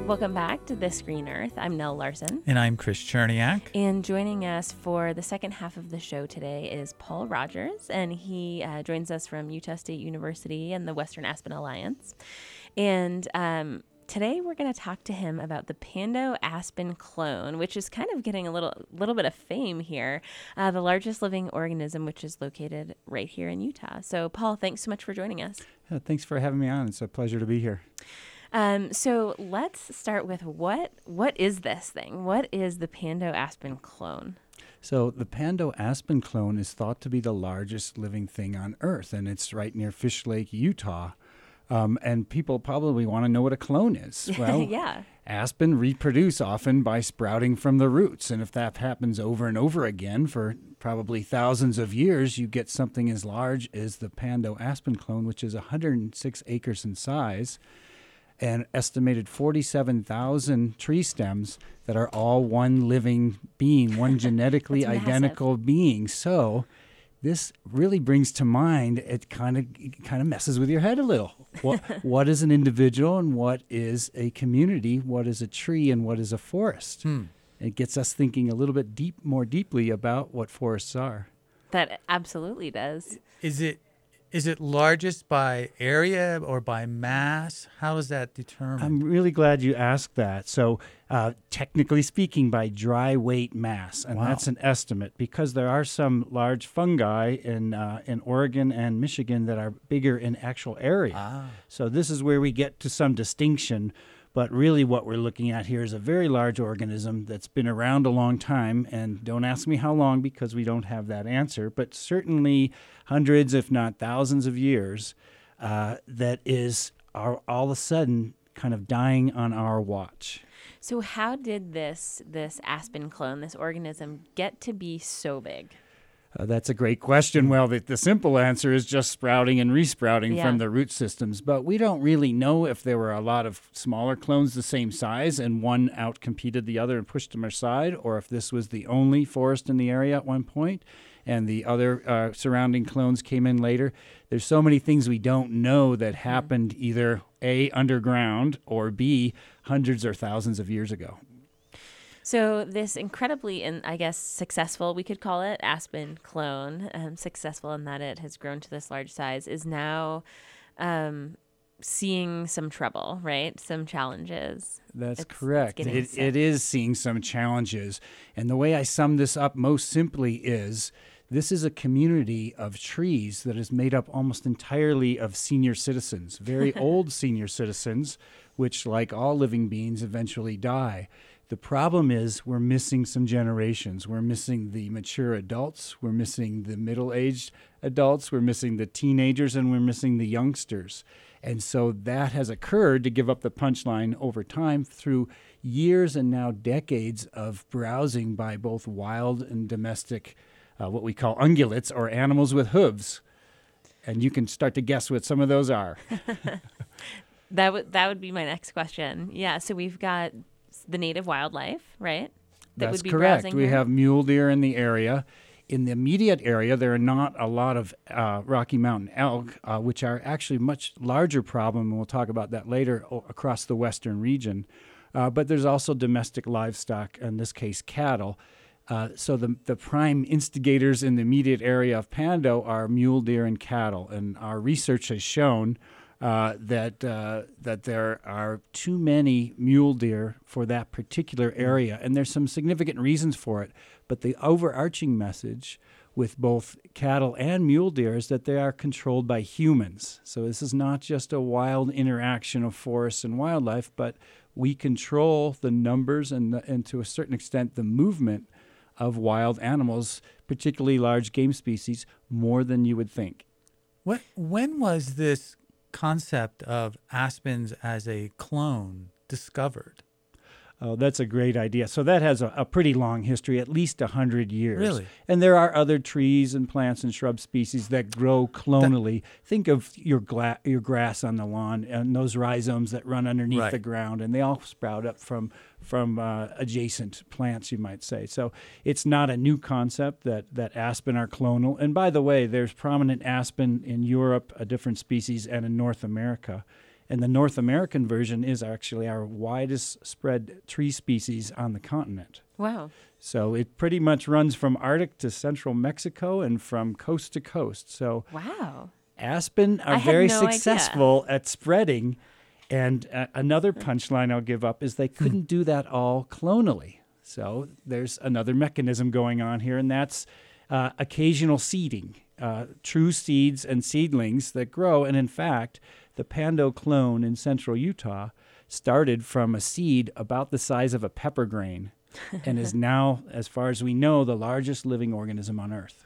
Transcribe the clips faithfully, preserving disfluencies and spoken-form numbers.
Welcome back to This Green Earth. I'm Nell Larson. And I'm Chris Cherniak. And joining us for the second half of the show today is Paul Rogers, and he uh, joins us from Utah State University and the Western Aspen Alliance. And um, today we're going to talk to him about the Pando aspen clone, which is kind of getting a little little bit of fame here, uh, the largest living organism, which is located right here in Utah. So, Paul, thanks so much for joining us. Yeah, thanks for having me on. It's a pleasure to be here. Um, so let's start with what what is this thing? What is the Pando aspen clone? So the Pando aspen clone is thought to be the largest living thing on Earth, and it's right near Fish Lake, Utah. Um, and people probably want to know what a clone is. Well, yeah. Aspen reproduce often by sprouting from the roots, and if that happens over and over again for probably thousands of years, you get something as large as the Pando aspen clone, which is one hundred six acres in size. And estimated forty-seven thousand tree stems that are all one living being, one genetically identical being. So this really brings to mind, it kind of it kind of messes with your head a little. What what is an individual and what is a community? What is a tree and what is a forest? Hmm. It gets us thinking a little bit deep, more deeply about what forests are. That absolutely does. Is it is it largest by area or by mass? How is that determined? I'm really glad you asked that. So uh, technically speaking, by dry weight mass, and Wow. that's an estimate because there are some large fungi in uh, in Oregon and Michigan that are bigger in actual area. Ah. So this is where we get to some distinction. But really what we're looking at here is a very large organism that's been around a long time. And don't ask me how long because we don't have that answer, but certainly hundreds, if not thousands of years, uh, that is are all of a sudden kind of dying on our watch. So how did this this aspen clone, this organism, get to be so big? Uh, that's a great question. Well, the, the simple answer is just sprouting and resprouting Yeah. from the root systems. But we don't really know if there were a lot of smaller clones the same size and one outcompeted the other and pushed them aside, or if this was the only forest in the area at one point and the other uh, surrounding clones came in later. There's so many things we don't know that happened either A, underground, or B, hundreds or thousands of years ago. So this incredibly, and I guess successful, we could call it, aspen clone, um, successful in that it has grown to this large size, is now um, seeing some trouble, right? Some challenges. That's It's- it's correct. getting It, sick. it is seeing some challenges. And the way I sum this up most simply is this is a community of trees that is made up almost entirely of senior citizens, very old senior citizens, which, like all living beings, eventually die. The problem is we're missing some generations. We're missing the mature adults. We're missing the middle-aged adults. We're missing the teenagers, and we're missing the youngsters. And so that has occurred, to give up the punchline, over time through years and now decades of browsing by both wild and domestic, uh, what we call ungulates, or animals with hooves. And you can start to guess what some of those are. That would that would be my next question. Yeah, so we've got the native wildlife, right? That That's would be correct. browsing We here. have mule deer in the area. In the immediate area, there are not a lot of uh, Rocky Mountain elk, uh, which are actually a much larger problem, and we'll talk about that later, o- across the western region. Uh, but there's also domestic livestock, in this case cattle. Uh, so the, the prime instigators in the immediate area of Pando are mule deer and cattle, and our research has shown Uh, that uh, that there are too many mule deer for that particular area, and there's some significant reasons for it. But the overarching message with both cattle and mule deer is that they are controlled by humans. So this is not just a wild interaction of forests and wildlife, but we control the numbers and, the, and to a certain extent the movement of wild animals, particularly large game species, more than you would think. When, when was this concept of aspens as a clone discovered? Oh, that's a great idea. So that has a, a pretty long history, at least one hundred years. Really? And there are other trees and plants and shrub species that grow clonally. Think of your gla- your grass on the lawn and those rhizomes that run underneath Right. the ground, and they all sprout up from from uh, adjacent plants, you might say. So it's not a new concept that, that aspen are clonal. And by the way, there's prominent aspen in Europe, a different species, and in North America. And the North American version is actually our widest spread tree species on the continent. Wow. So it pretty much runs from Arctic to central Mexico and from coast to coast. So wow. aspen are I had very no successful at spreading. And uh, another punchline I'll give up is they couldn't do that all clonally. So there's another mechanism going on here, and that's uh, occasional seeding, uh, true seeds and seedlings that grow. And in fact, the Pando clone in central Utah started from a seed about the size of a pepper grain and is now, as far as we know, the largest living organism on Earth.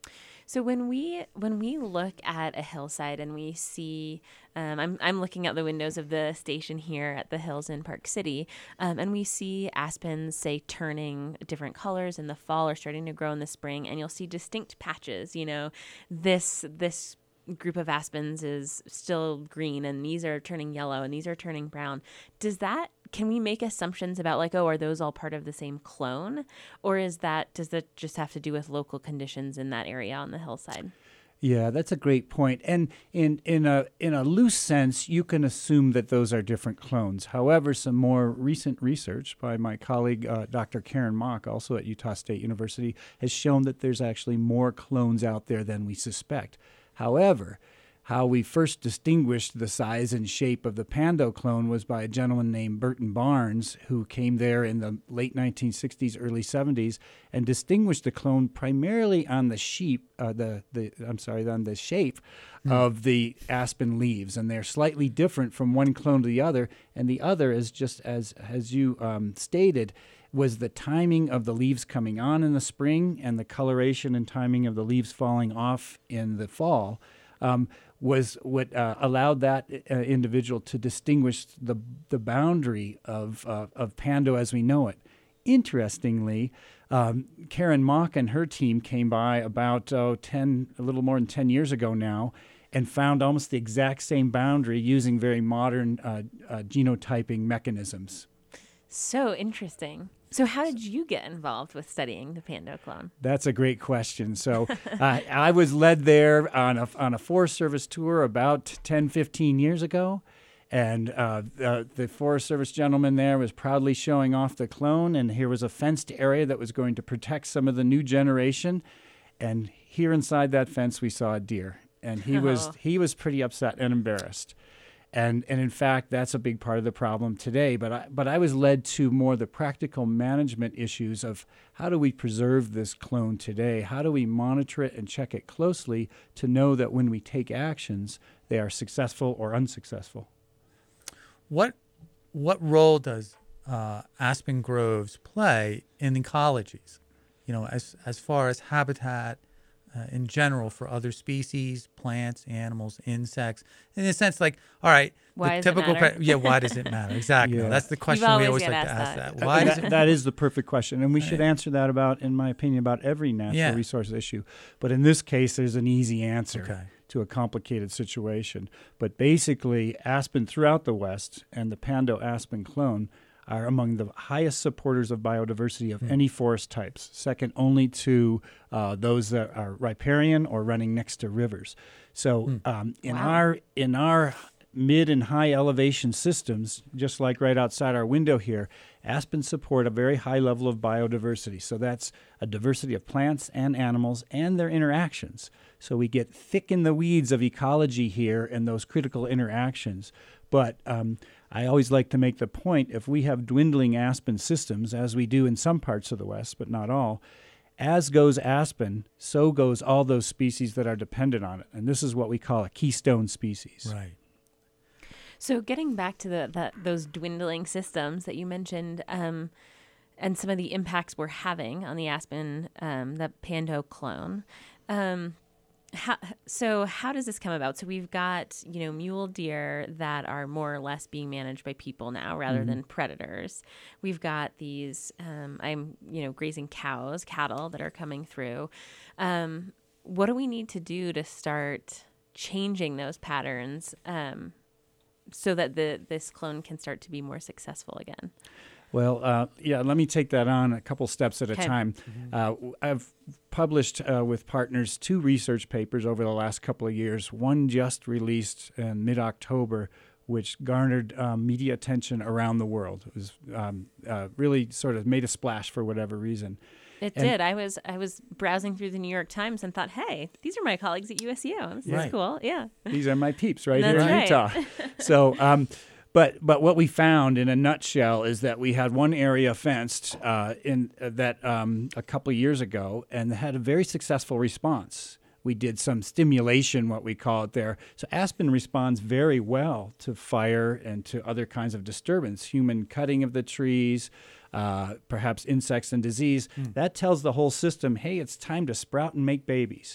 So when we when we look at a hillside and we see, um, I'm I'm looking out the windows of the station here at the Hills in Park City, um, and we see aspens, say, turning different colors in the fall or starting to grow in the spring, and you'll see distinct patches. You know, this this group of aspens is still green, and these are turning yellow, and these are turning brown. Does that Can we make assumptions about like, oh, are those all part of the same clone? Or is that, does that just have to do with local conditions in that area on the hillside? Yeah, that's a great point. And in, in a in a loose sense, you can assume that those are different clones. However, some more recent research by my colleague, uh, Doctor Karen Mock, also at Utah State University, has shown that there's actually more clones out there than we suspect. However, how we first distinguished the size and shape of the Pando clone was by a gentleman named Burton Barnes, who came there in the late nineteen sixties, early seventies, and distinguished the clone primarily on the sheep, uh, the the I'm sorry, on the shape mm. of the aspen leaves, and they're slightly different from one clone to the other. And the other is just as as you um, stated, was the timing of the leaves coming on in the spring and the coloration and timing of the leaves falling off in the fall. Um, was what uh, allowed that uh, individual to distinguish the the boundary of uh, of Pando as we know it. Interestingly, um, Karen Mock and her team came by about oh, ten, a little more than ten years ago now, and found almost the exact same boundary using very modern uh, uh, genotyping mechanisms. So interesting. So how did you get involved with studying the Pando clone? That's a great question. So uh, I was led there on a, on a Forest Service tour about ten, fifteen years ago. And uh, the, the Forest Service gentleman there was proudly showing off the clone. And here was a fenced area that was going to protect some of the new generation. And here inside that fence, we saw a deer. And he oh. was he was pretty upset and embarrassed. And and in fact, that's a big part of the problem today. But I, but I was led to more the practical management issues of how do we preserve this clone today? How do we monitor it and check it closely to know that when we take actions, they are successful or unsuccessful? What what role does uh, aspen groves play in ecologies? You know, as as far as habitat uh, in general for other species, plants, animals, insects. In a sense, like, all right, why the typical does it matter? yeah, why does it matter? Exactly. Yeah. That's the question always we always get like to asked ask that. that. Why does that, it that is the perfect question, and we should Right. answer that about, in my opinion, about every natural Yeah. resource issue. But in this case, there's an easy answer Okay. to a complicated situation. But basically, aspen throughout the West and the Pando aspen clone are among the highest supporters of biodiversity of Mm. any forest types, second only to uh, those that are riparian or running next to rivers. So Mm. um, in Wow. our in our mid and high elevation systems, just like right outside our window here, aspens support a very high level of biodiversity. So that's a diversity of plants and animals and their interactions. So we get thick in the weeds of ecology here and those critical interactions. But um, I always like to make the point, if we have dwindling aspen systems, as we do in some parts of the West, but not all, as goes aspen, so goes all those species that are dependent on it. And this is what we call a keystone species. Right. So getting back to the, the those dwindling systems that you mentioned, um, and some of the impacts we're having on the aspen, um, the Pando clone. Um, how, so how does this come about? So we've got, you know, mule deer that are more or less being managed by people now rather Mm-hmm. than predators. We've got these, um, I'm, you know, grazing cows, cattle that are coming through. Um, what do we need to do to start changing those patterns, um, so that the this clone can start to be more successful again? Well, uh, yeah, let me take that on a couple steps at a Okay. time. Uh, w- I've published uh, with partners two research papers over the last couple of years. One just released in mid-October which garnered um, media attention around the world. It was um, uh, really sort of made a splash for whatever reason. It And- did. I was I was browsing through the New York Times and thought, hey, these are my colleagues at U S U. This is Right. cool. Yeah. These are my peeps right That's here in right. Utah. So, um, but but what we found in a nutshell is that we had one area fenced uh, in uh, that um, a couple of years ago, and had a very successful response. We did some stimulation, what we call it there. So aspen responds very well to fire and to other kinds of disturbance, human cutting of the trees, uh, perhaps insects and disease. Mm. That tells the whole system, hey, it's time to sprout and make babies.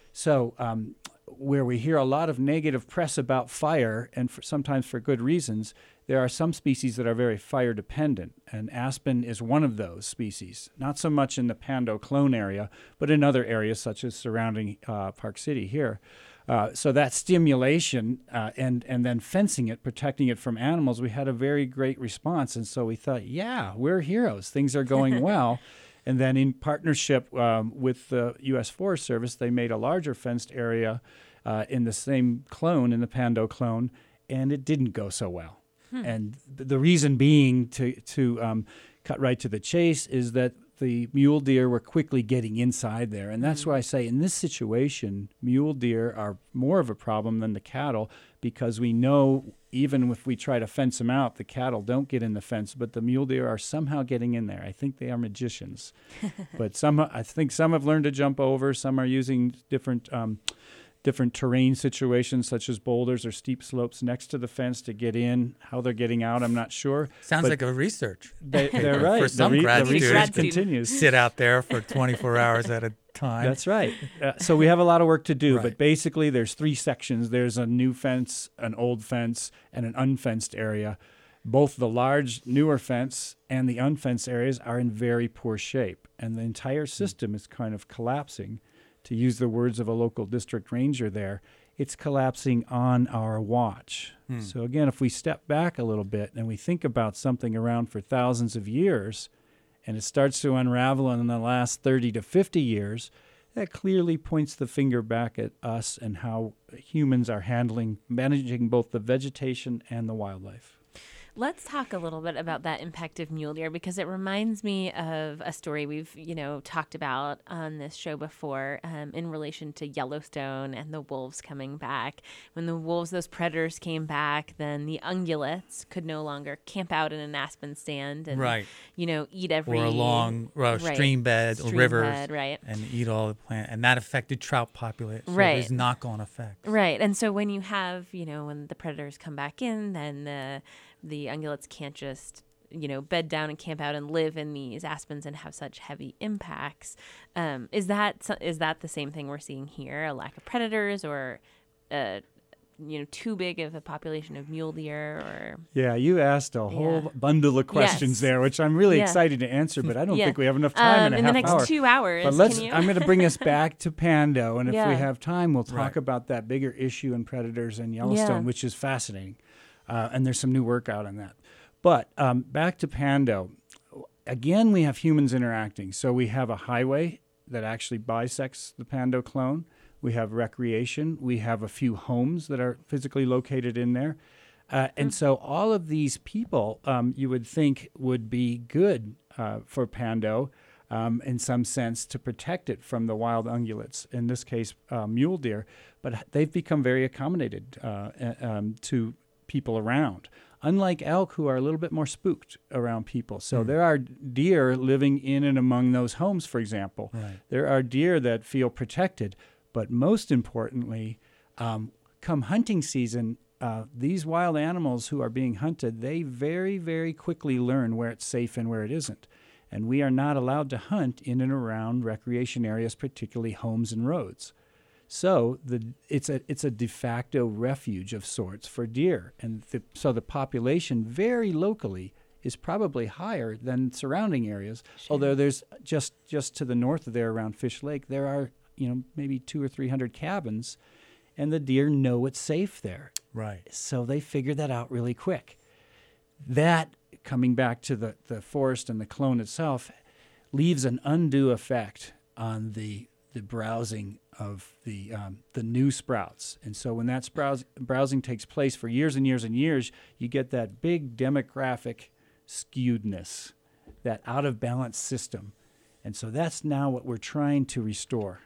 So um, where we hear a lot of negative press about fire, and for, sometimes for good reasons, there are some species that are very fire dependent, and aspen is one of those species. Not so much in the Pando clone area, but in other areas such as surrounding uh, Park City here. Uh, so that stimulation uh, and and then fencing it, protecting it from animals, we had a very great response. And so we thought, yeah, we're heroes. Things are going well. And then in partnership um, with the U S Forest Service, they made a larger fenced area uh, in the same clone, in the Pando clone, and it didn't go so well. Hmm. And th- the reason being, to, to um, cut right to the chase, is that the mule deer were quickly getting inside there. And that's Hmm. why I say in this situation, mule deer are more of a problem than the cattle, because we know even if we try to fence them out, the cattle don't get in the fence, but the mule deer are somehow getting in there. I think they are magicians. But some, I think some have learned to jump over. Some are using different um, different terrain situations, such as boulders or steep slopes next to the fence to get in. How they're getting out, I'm not sure. Sounds But like a research. They, they're For right. some the, re- grad the research students. Grad continues. Sit out there for twenty-four hours at a time. That's right. Uh, so we have a lot of work to do, Right. but basically there's three sections. There's a new fence, an old fence, and an unfenced area. Both the large, newer fence and the unfenced areas are in very poor shape, and the entire system is kind of collapsing. To use the words of a local district ranger there, it's collapsing on our watch. Hmm. So again, if we step back a little bit and we think about something around for thousands of years, and it starts to unravel in the last thirty to fifty years, that clearly points the finger back at us and how humans are handling, managing both the vegetation and the wildlife. Let's talk a little bit about that impact of mule deer, because it reminds me of a story we've, you know, talked about on this show before um, in relation to Yellowstone and the wolves coming back. When the wolves, those predators came back, then the ungulates could no longer camp out in an aspen stand and, Right. you know, eat every Or along uh, right, stream bed or stream rivers bed, right. and eat all the plant. And that affected trout population. So Right. there's knock-on effects. Right. And so when you have, you know, when the predators come back in, then the the ungulates can't just, you know, bed down and camp out and live in these aspens and have such heavy impacts. Um, is that so- is that the same thing we're seeing here? A lack of predators, or, uh, you know, too big of a population of mule deer, or Yeah, you asked a whole Yeah. bundle of questions Yes. there, which I'm really Yeah. excited to answer, but I don't Yeah. think we have enough time um, in a in half the next hour. two hours? But let's, can you? I'm going to bring us back to Pando, and if Yeah. we have time, we'll talk Right. about that bigger issue in predators in Yellowstone, Yeah. which is fascinating. Uh, and there's some new work out on that. But um, back to Pando. Again, we have humans interacting. So we have a highway that actually bisects the Pando clone. We have recreation. We have a few homes that are physically located in there. Uh, and so all of these people, um, you would think, would be good uh, for Pando um, in some sense to protect it from the wild ungulates, in this case, uh, mule deer. But they've become very accommodated uh, um, to people around, unlike elk, who are a little bit more spooked around people. So Mm. there are deer living in and among those homes, for example. Right. There are deer that feel protected. But most importantly, um, come hunting season, uh, these wild animals who are being hunted, they very, very quickly learn where it's safe and where it isn't. And we are not allowed to hunt in and around recreation areas, particularly homes and roads. So the it's a it's a de facto refuge of sorts for deer, and the, so the population very locally is probably higher than surrounding areas. Sure. Although there's just just to the north of there, around Fish Lake, there are you know maybe two or three hundred cabins, and the deer know it's safe there, Right. so they figure that out really quick. That, coming back to the the forest and the clone itself, leaves an undue effect on the the browsing of the um, the new sprouts. And so when that sprouse, browsing takes place for years and years and years, you get that big demographic skewedness, that out of balance system. And so that's now what we're trying to restore.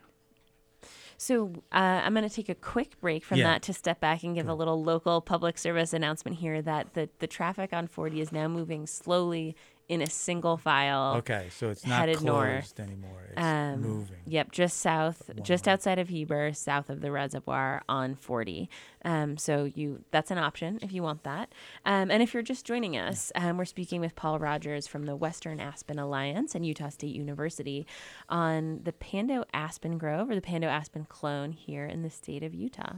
So uh, I'm going to take a quick break from Yeah. that to step back and give a little local public service announcement here that the, the traffic on forty is now moving slowly in a single file. Okay, so it's not headed closed north. anymore. It's Um, moving. Yep, just south, just Wow. outside of Heber, south of the reservoir on forty. Um, so you, that's an option if you want that. Um, and if you're just joining us, um, we're speaking with Paul Rogers from the Western Aspen Alliance and Utah State University on the Pando Aspen Grove or the Pando Aspen Clone here in the state of Utah.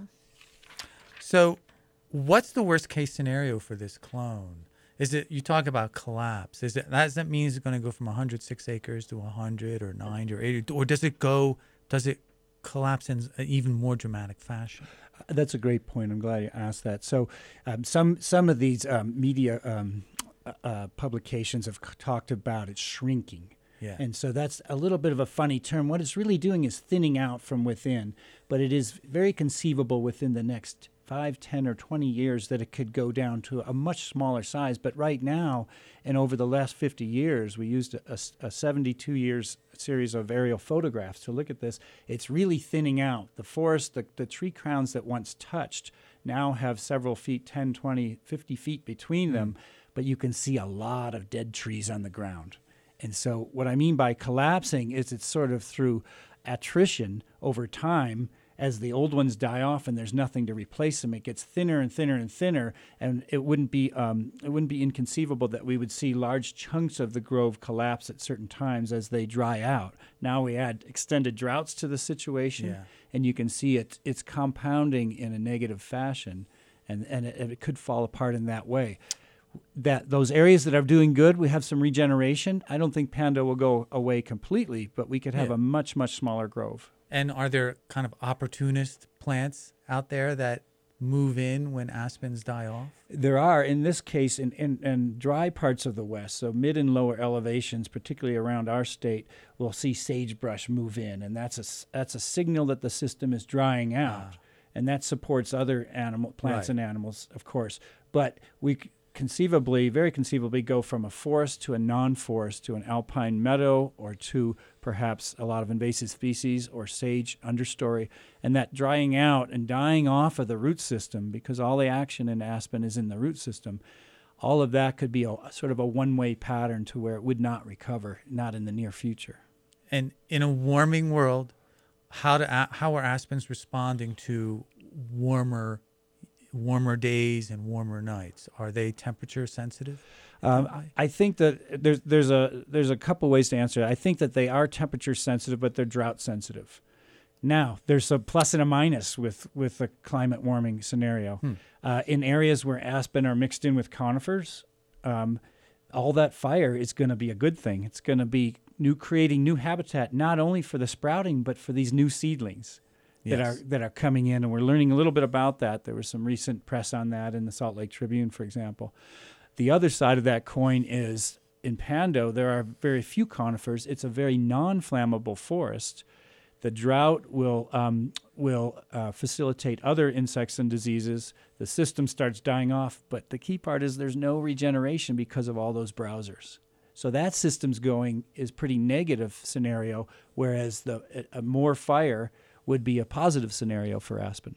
So, what's the worst case scenario for this clone? Is it, you talk about collapse? Is it, does that mean it's going to go from one hundred six acres to one hundred or ninety or eighty, or does it go? Does it collapse in an even more dramatic fashion? That's a great point. I'm glad you asked that. So, um, some some of these um, media um, uh, uh, publications have c- talked about it shrinking. Yeah. And so that's a little bit of a funny term. What it's really doing is thinning out from within, but it is very conceivable within the next five, ten, or twenty years that it could go down to a much smaller size. But right now, and over the last fifty years, we used a, a, a seventy-two years series of aerial photographs to look at this. It's really thinning out. The forest, the, the tree crowns that once touched now have several feet, ten, twenty, fifty feet between them, but you can see a lot of dead trees on the ground. And so what I mean by collapsing is it's sort of through attrition over time. As the old ones die off and there's nothing to replace them, it gets thinner and thinner and thinner, and it wouldn't be um, it wouldn't be inconceivable that we would see large chunks of the grove collapse at certain times as they dry out. Now we add extended droughts to the situation, Yeah. and you can see it it's compounding in a negative fashion, and and it, and it could fall apart in that way. That those areas that are doing good, we have some regeneration. I don't think Pando will go away completely, but we could have Yeah. a much much smaller grove. And are there kind of opportunist plants out there that move in when aspens die off? There are, in this case, in, in, in dry parts of the West, so mid and lower elevations, particularly around our state, we'll see sagebrush move in, and that's a, s- that's a signal that the system is drying out, Ah. and that supports other animal plants Right. and animals, of course. But we c- conceivably, very conceivably, go from a forest to a non-forest to an alpine meadow or to perhaps a lot of invasive species or sage understory, and that drying out and dying off of the root system, because all the action in aspen is in the root system, all of that could be a sort of a one-way pattern to where it would not recover, not in the near future. And in a warming world, how to a- how are aspens responding to warmer warmer days and warmer nights? Are they temperature sensitive? Um, I- I think that there's there's a there's a couple ways to answer it. I think that they are temperature sensitive, but they're drought sensitive. Now, there's a plus and a minus with with the climate warming scenario. Hmm. Uh, in areas where aspen are mixed in with conifers, um, all that fire is going to be a good thing. It's going to be new creating new habitat, not only for the sprouting, but for these new seedlings that Yes. are that are coming in, and we're learning a little bit about that. There was some recent press on that in the Salt Lake Tribune, for example. The other side of that coin is in Pando, there are very few conifers. It's a very non-flammable forest. The drought will um, will uh, facilitate other insects and diseases. The system starts dying off, but the key part is there's no regeneration because of all those browsers. So that system's going is pretty negative scenario, whereas the a, a more fire would be a positive scenario for aspen.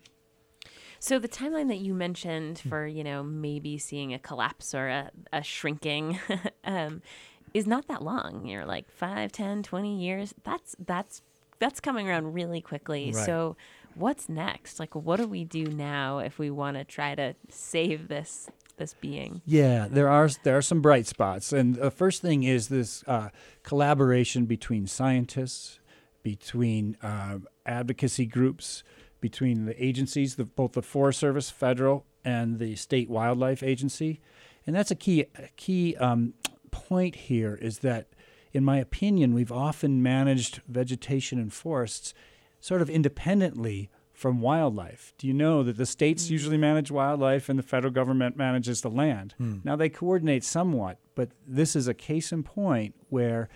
So the timeline that you mentioned for, you know, maybe seeing a collapse or a, a shrinking um, is not that long. You're like five, ten, twenty years. That's that's that's coming around really quickly. Right. So what's next? Like, what do we do now if we want to try to save this this being? Yeah, there are there are some bright spots, and the first thing is this uh, collaboration between scientists, between uh, advocacy groups, between the agencies, the, both the Forest Service, federal, and the state wildlife agency, and that's a key a key um, point here. Is that, in my opinion, we've often managed vegetation and forests sort of independently from wildlife. Do you know that the states usually manage wildlife and the federal government manages the land? Hmm. Now, they coordinate somewhat, but this is a case in point where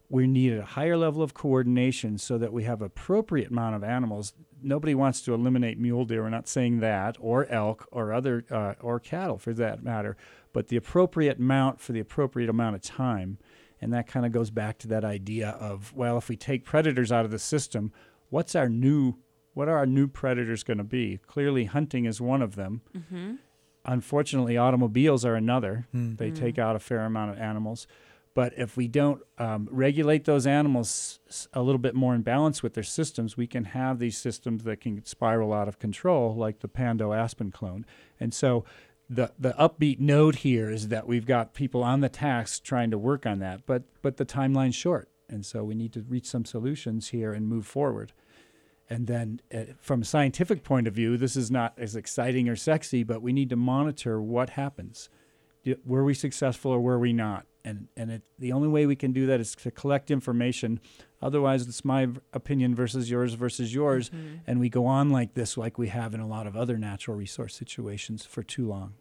we need a higher level of coordination so that we have appropriate amount of animals. Nobody wants to eliminate mule deer. We're not saying that, or elk, or other, uh, or cattle for that matter, but the appropriate amount for the appropriate amount of time. And that kind of goes back to that idea of, well, if we take predators out of the system, what's our new, what are our new predators going to be? Clearly, hunting is one of them. Mm-hmm. Unfortunately, automobiles are another. Mm. They Mm. take out a fair amount of animals. But if we don't um, regulate those animals s- a little bit more in balance with their systems, we can have these systems that can spiral out of control, like the Pando aspen clone. And so the the upbeat note here is that we've got people on the task trying to work on that, but but the timeline's short. And so we need to reach some solutions here and move forward. And then uh, from a scientific point of view, this is not as exciting or sexy, but we need to monitor what happens. Did, were we successful or were we not? And and it, the only way we can do that is to collect information. Otherwise, it's my v- opinion versus yours versus yours. Mm-hmm. And we go on like this, like we have in a lot of other natural resource situations for too long.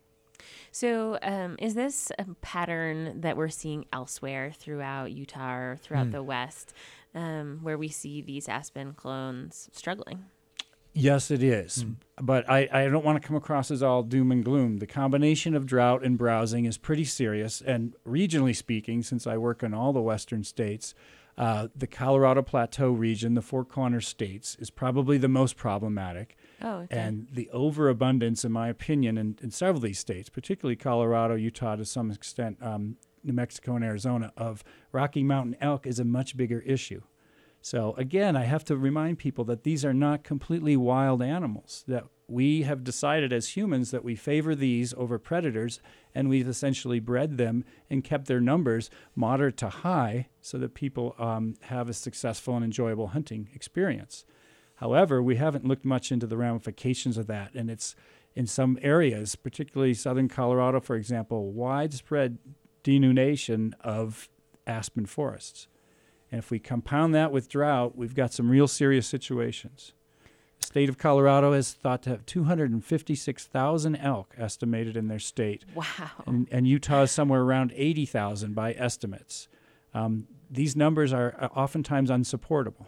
So, um, is this a pattern that we're seeing elsewhere throughout Utah or throughout Hmm. the West, um, where we see these aspen clones struggling? Yes, it is. Mm. But I, I don't want to come across as all doom and gloom. The combination of drought and browsing is pretty serious. And regionally speaking, since I work in all the western states, uh, the Colorado Plateau region, the Four Corners states, is probably the most problematic. Oh, okay. And the overabundance, in my opinion, in, in several of these states, particularly Colorado, Utah, to some extent, um, New Mexico and Arizona, of Rocky Mountain elk is a much bigger issue. So again, I have to remind people that these are not completely wild animals, that we have decided as humans that we favor these over predators, and we've essentially bred them and kept their numbers moderate to high so that people um, have a successful and enjoyable hunting experience. However, we haven't looked much into the ramifications of that, and it's in some areas, particularly southern Colorado, for example, widespread denudation of aspen forests. And if we compound that with drought, we've got some real serious situations. The state of Colorado is thought to have two hundred fifty-six thousand elk estimated in their state, Wow. and, and Utah is somewhere around eighty thousand by estimates. Um, these numbers are uh, oftentimes unsupportable.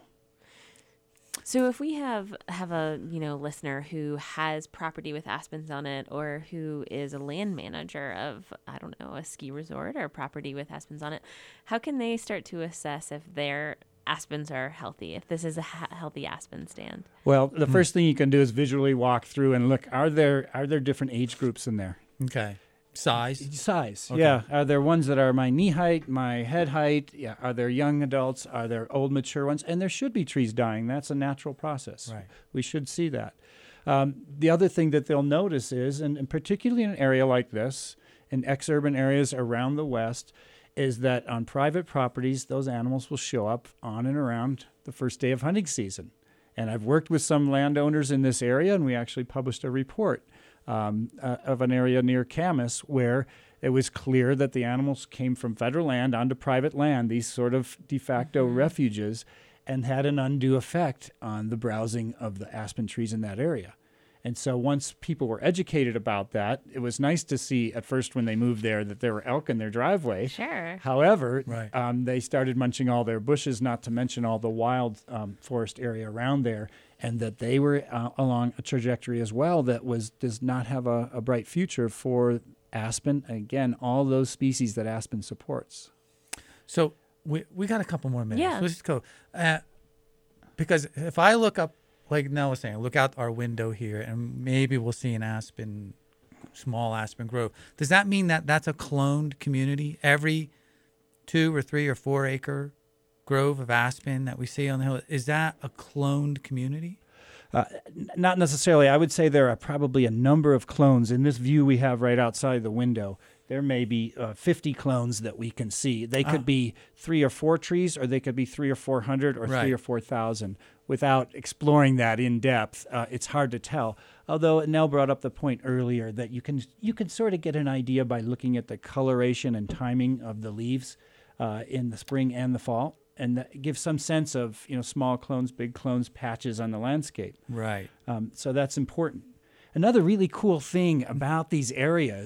So if we have have a you know listener who has property with aspens on it, or who is a land manager of, I don't know, a ski resort or property with aspens on it, how can they start to assess if their aspens are healthy, if this is a ha- healthy aspen stand? Well, the first thing you can do is visually walk through and look, are there are there different age groups in there? Okay. Size. Size, Okay. yeah. Are there ones that are my knee height, my head height? Yeah. Are there young adults? Are there old, mature ones? And there should be trees dying. That's a natural process. Right. We should see that. Um, the other thing that they'll notice is, and, and particularly in an area like this, in ex-urban areas around the West, is that on private properties, those animals will show up on and around the first day of hunting season. And I've worked with some landowners in this area, and we actually published a report um, uh, of an area near Camas where it was clear that the animals came from federal land onto private land, these sort of de facto Mhm. refuges, and had an undue effect on the browsing of the aspen trees in that area. And so once people were educated about that, it was nice to see at first when they moved there that there were elk in their driveway. Sure. However, Right. um, they started munching all their bushes, not to mention all the wild um, forest area around there, and that they were uh, along a trajectory as well that was does not have a, a bright future for aspen. Again, all those species that aspen supports. So we we got a couple more minutes. Yeah. Let's just go. Uh, because if I look up, like Nell was saying, look out our window here, and maybe we'll see an aspen, small aspen grove. Does that mean that that's a cloned community? Every two or three or four acre grove of aspen that we see on the hill, is that a cloned community? Uh, n- not necessarily. I would say there are probably a number of clones. In this view we have right outside the window, there may be uh, fifty clones that we can see. They could Ah. be three or four trees, or they could be three or four hundred, or Right. three or four thousand. Without exploring that in depth, uh, it's hard to tell. Although Nell brought up the point earlier that you can you can sort of get an idea by looking at the coloration and timing of the leaves uh, in the spring and the fall, and that gives some sense of you know small clones, big clones, patches on the landscape. Right. Um, so that's important. Another really cool thing about these areas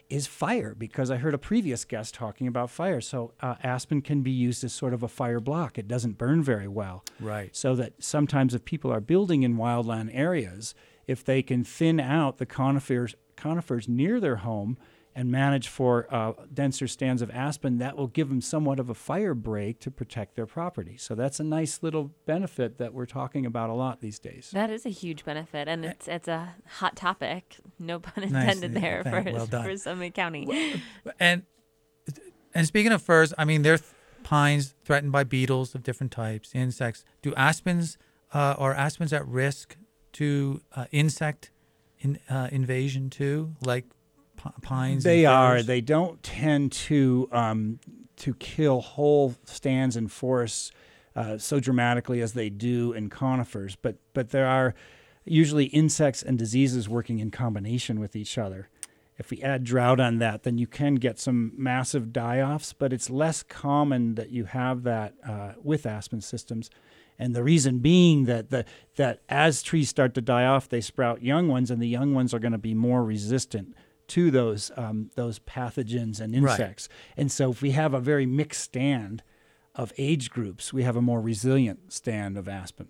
is fire, because I heard a previous guest talking about fire. So uh, aspen can be used as sort of a fire block. It doesn't burn very well. Right. So that sometimes if people are building in wildland areas, if they can thin out the conifers, conifers near their home and manage for uh, denser stands of aspen, that will give them somewhat of a fire break to protect their property. So that's a nice little benefit that we're talking about a lot these days. That is a huge benefit, and it's it's a hot topic. No pun Nice. intended there Thank- for well done. for Summit County. And and speaking of firs, I mean, they're th- pines threatened by beetles of different types, insects. Do aspens uh, are aspens at risk to uh, insect in, uh, invasion too, like p- pines? They and are. firs? They don't tend to um, to kill whole stands and forests uh, so dramatically as they do in conifers, but but there are usually insects and diseases working in combination with each other. If we add drought on that, then you can get some massive die-offs, but it's less common that you have that uh, with aspen systems. And the reason being that the that as trees start to die off, they sprout young ones, and the young ones are going to be more resistant to those um, those pathogens and insects. Right. And so if we have a very mixed stand of age groups, we have a more resilient stand of aspen.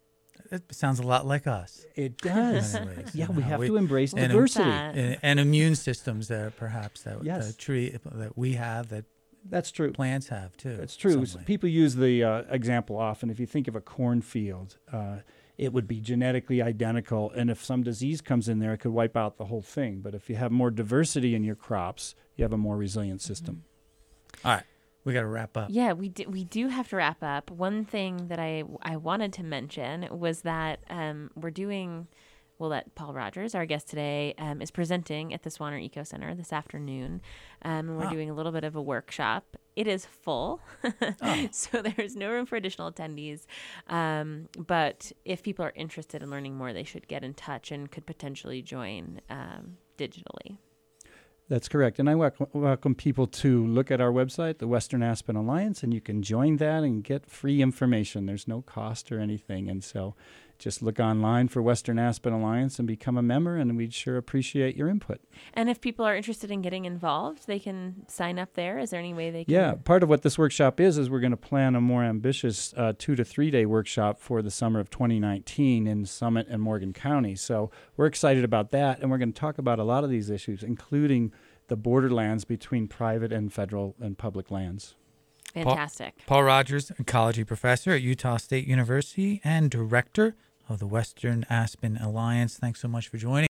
It sounds a lot like us. It does. In many ways, Yeah, you we know, have we- to embrace and- diversity. That. And, and immune systems that perhaps that Yes. the tree that we have, that That's true. plants have too. That's true. some way. People use the uh, example often. If you think of a cornfield, uh, it would be genetically identical, and if some disease comes in there, it could wipe out the whole thing. But if you have more diversity in your crops, you have a more resilient system. All right, we got to wrap up. Yeah, we do, we do have to wrap up. One thing that I, I wanted to mention was that um, we're doing, well, that Paul Rogers, our guest today, um, is presenting at the Swanner Eco Center this afternoon. Um, and we're Ah. doing a little bit of a workshop. It is full, Oh. so there's no room for additional attendees. Um, but if people are interested in learning more, they should get in touch and could potentially join um, digitally. That's correct. And I welcome, welcome people to look at our website, the Western Aspen Alliance, and you can join that and get free information. There's no cost or anything. And so just look online for Western Aspen Alliance and become a member, and we'd sure appreciate your input. And if people are interested in getting involved, they can sign up there. Is there any way they can? Yeah, part of what this workshop is, is we're going to plan a more ambitious uh, two to three day workshop for the summer of twenty nineteen in Summit and Morgan County. So we're excited about that, and we're going to talk about a lot of these issues, including the borderlands between private and federal and public lands. Fantastic. Paul Rogers, ecology professor at Utah State University and director of the Western Aspen Alliance. Thanks so much for joining.